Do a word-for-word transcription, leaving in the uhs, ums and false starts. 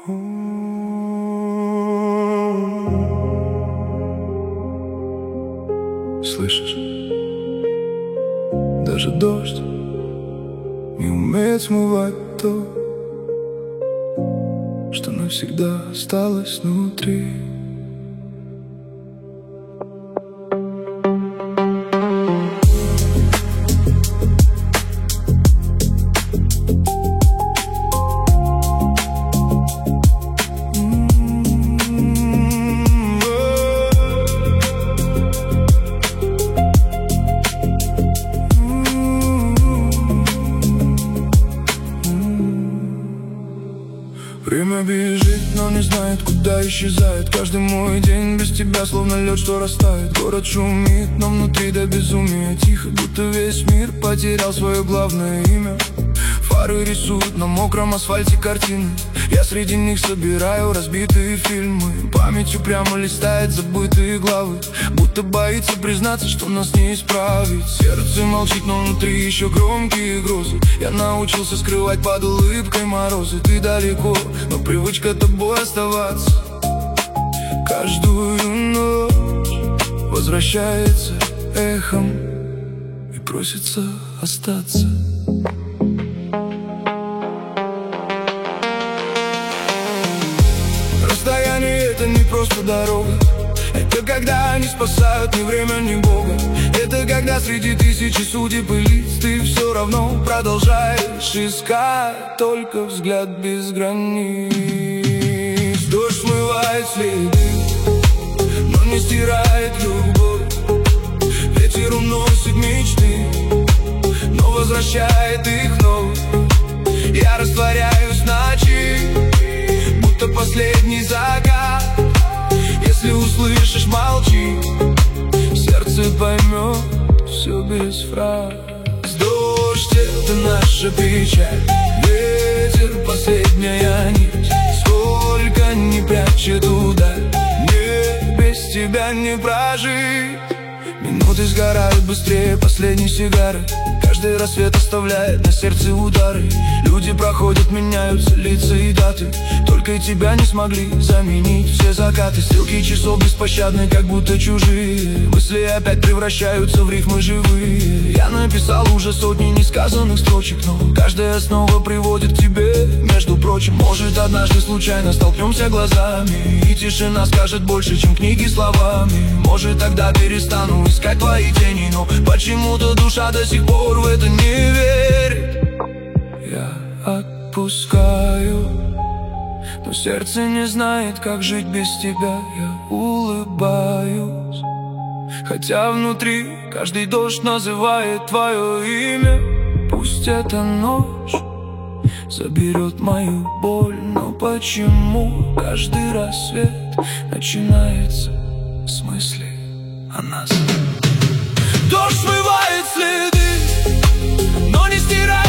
Слышишь? Даже дождь не умеет смывать то, что навсегда осталось внутри. Время бежит, но не знает, куда исчезает. Каждый мой день без тебя словно лед, что растает. Город шумит, но внутри до безумия тихо, будто весь мир потерял свое главное имя. Фары рисуют на мокром асфальте картины. Я среди них собираю разбитые фильмы. Памятью прямо листает забытые главы, будто боится признаться, что нас не исправить. Сердце молчит, но внутри еще громкие грозы. Я научился скрывать под улыбкой морозы. Ты далеко, но привычка тобой оставаться. Каждую ночь возвращается эхом и просится остаться. Расстояние — это не просто дорога. Это когда они спасают ни время, ни Бога. Это когда среди тысячи судеб и лиц ты все равно продолжаешь искать только взгляд без границ. Дождь смывает следы, но не стирает любовь. Ветер уносит мечты, но возвращает их вновь. Я растворяюсь в ночи, будто последний закат. Если услышишь, молчи, сердце поймет все без фраз. Дождь — это наша печаль, ветер — последняя нить. Сколько ни прячет удаль, мне без тебя не прожить. Минуты сгорают быстрее последней сигары. Каждый рассвет оставляет на сердце удары. Люди проходят, меняются лица и даты. Только тебя не смогли заменить все закаты. Стрелки часов беспощадны, как будто чужие. Мысли опять превращаются в рифмы живые. Я написал уже сотни несказанных строчек, но каждая снова приводит к тебе. Между прочим, может, однажды случайно столкнемся глазами, и тишина скажет больше, чем книги словами. Может, тогда перестану искать твои тени, но почему-то душа до сих пор в это не верит. Я отпускаю, но сердце не знает, как жить без тебя. Я улыбаюсь, хотя внутри каждый дождь называет твое имя. Пусть эта ночь заберет мою боль, но почему каждый рассвет начинается с мысли о нас? Дождь смывает следы, но не стирает